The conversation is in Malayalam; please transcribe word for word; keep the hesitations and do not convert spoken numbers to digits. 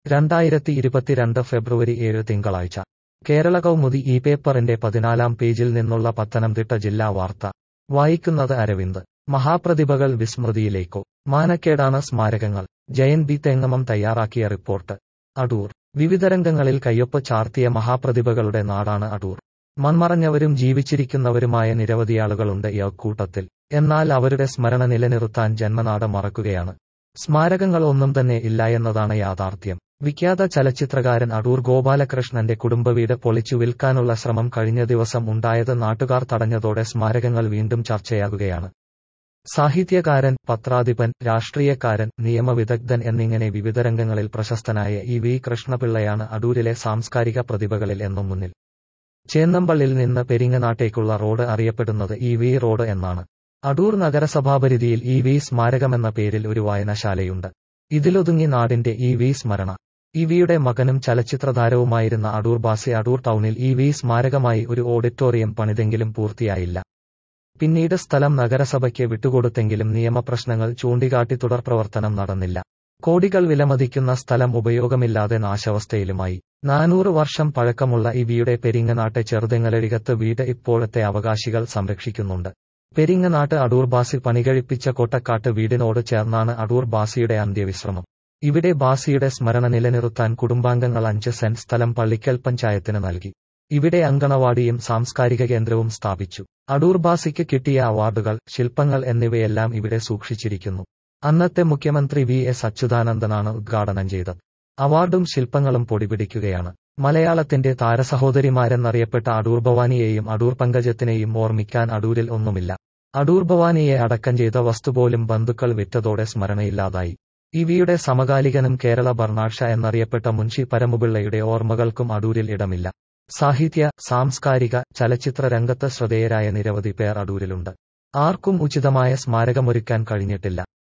രണ്ടായിരത്തി ഇരുപത്തിരണ്ട് ഫെബ്രുവരി ഏഴ് തിങ്കളാഴ്ച കേരള കൗമുദി ഈ പേപ്പറിന്റെ പതിനാലാം പേജിൽ നിന്നുള്ള പത്തനംതിട്ട ജില്ലാ വാർത്ത വായിക്കുന്നത് അരവിന്ദ്. മഹാപ്രതിഭകൾ വിസ്മൃതിയിലേക്കോ? മാനക്കേടാണ് സ്മാരകങ്ങൾ. ജയൻ ബി തെങ്ങമം തയ്യാറാക്കിയ റിപ്പോർട്ട്. അടൂർ. വിവിധ രംഗങ്ങളിൽ കയ്യൊപ്പ് ചാർത്തിയ മഹാപ്രതിഭകളുടെ നാടാണ് അടൂർ. മൺമറഞ്ഞവരും ജീവിച്ചിരിക്കുന്നവരുമായ നിരവധിയാളുകളുണ്ട് ഈ അക്കൂട്ടത്തിൽ. എന്നാൽ അവരുടെ സ്മരണ നിലനിർത്താൻ ജന്മനാട് മറക്കുകയാണ്. സ്മാരകങ്ങൾ ഒന്നും തന്നെ ഇല്ലായെന്നതാണ് യാഥാർത്ഥ്യം. വിഖ്യാത ചലച്ചിത്രകാരൻ അടൂർ ഗോപാലകൃഷ്ണന്റെ കുടുംബവീട് പൊളിച്ചു വിൽക്കാനുള്ള ശ്രമം കഴിഞ്ഞ ദിവസം ഉണ്ടായത് നാട്ടുകാർ തടഞ്ഞതോടെ സ്മാരകങ്ങൾ വീണ്ടും ചർച്ചയാകുകയാണ്. സാഹിത്യകാരൻ, പത്രാധിപൻ, രാഷ്ട്രീയക്കാരൻ, നിയമവിദഗ്ധൻ എന്നിങ്ങനെ വിവിധ രംഗങ്ങളിൽ പ്രശസ്തനായ ഇ വി കൃഷ്ണപിള്ളയാണ് അടൂരിലെ സാംസ്കാരിക പ്രതിഭകളിൽ എന്നും മുന്നിൽ. ചേന്നമ്പള്ളിൽ നിന്ന് പെരിങ്ങനാട്ടേക്കുള്ള റോഡ് അറിയപ്പെടുന്നത് ഇ വി റോഡ് എന്നാണ്. അടൂർ നഗരസഭാപരിധിയിൽ ഇ വി സ്മാരകമെന്ന പേരിൽ ഒരു വായനശാലയുണ്ട്. ഇതിലൊതുങ്ങി നാടിന്റെ ഇ വി സ്മരണ. ഇ വിയുടെ മകനും ചലച്ചിത്രതാരവുമായിരുന്ന അടൂർ ബാസി അടൂർ ടൗണിൽ ഇ വി സ്മാരകമായി ഒരു ഓഡിറ്റോറിയം പണിതെങ്കിലും പൂർത്തിയായില്ല. പിന്നീട് സ്ഥലം നഗരസഭയ്ക്ക് വിട്ടുകൊടുത്തെങ്കിലും നിയമപ്രശ്നങ്ങൾ ചൂണ്ടിക്കാട്ടി തുടർ പ്രവർത്തനം നടന്നില്ല. കോടികൾ വിലമതിക്കുന്ന സ്ഥലം ഉപയോഗമില്ലാതെ നാശാവസ്ഥയിലുമായി. നാനൂറ് വർഷം പഴക്കമുള്ള ഇ വിയുടെ പെരിങ്ങനാട്ടെ ചെറുതെങ്ങലഴികത്ത് വീട് ഇപ്പോഴത്തെ അവകാശികൾ സംരക്ഷിക്കുന്നുണ്ട്. പെരിങ്ങനാട്ട് അടൂർ ബാസി പണികഴിപ്പിച്ച കോട്ടക്കാട്ട് വീടിനോട് ചേർന്നാണ് അടൂർ ബാസിയുടെ അന്ത്യവിശ്രമം. ഇവിടെ ബാസിയുടെ സ്മരണ നിലനിർത്താൻ കുടുംബാംഗങ്ങൾ അഞ്ച് സെന്റ് സ്ഥലം പള്ളിക്കൽ പഞ്ചായത്തിന് നൽകി. ഇവിടെ അങ്കണവാടിയും സാംസ്കാരിക കേന്ദ്രവും സ്ഥാപിച്ചു. അടൂർ ബാസിക്ക് കിട്ടിയ അവാർഡുകൾ, ശില്പങ്ങൾ എന്നിവയെല്ലാം ഇവിടെ സൂക്ഷിച്ചിരിക്കുന്നു. അന്നത്തെ മുഖ്യമന്ത്രി വി എസ് അച്യുതാനന്ദനാണ് ഉദ്ഘാടനം ചെയ്തത്. അവാർഡും ശില്പങ്ങളും പൊടിപിടിക്കുകയാണ്. മലയാളത്തിന്റെ താരസഹോദരിമാരെന്നറിയപ്പെട്ട അടൂർ ഭവാനിയെയും അടൂർ പങ്കജത്തിനെയും ഓർമ്മിക്കാൻ അടൂരിൽ ഒന്നുമില്ല. അടൂർ ഭവാനിയെ അടക്കം ചെയ്ത വസ്തുപോലും ബന്ധുക്കൾ വിറ്റതോടെ സ്മരണയില്ലാതായി. ഇ വിയുടെ സമകാലികനും കേരള ബർണാഡ് ഷാ എന്നറിയപ്പെട്ട മുൻഷി പരമുപിള്ളയുടെ ഓർമ്മകൾക്കും അടൂരിൽ ഇടമില്ല. സാഹിത്യ, സാംസ്കാരിക, ചലച്ചിത്ര രംഗത്ത് ശ്രദ്ധേയരായ നിരവധി പേർ അടൂരിലുണ്ട്. ആർക്കും ഉചിതമായ സ്മാരകമൊരുക്കാൻ കഴിഞ്ഞിട്ടില്ല.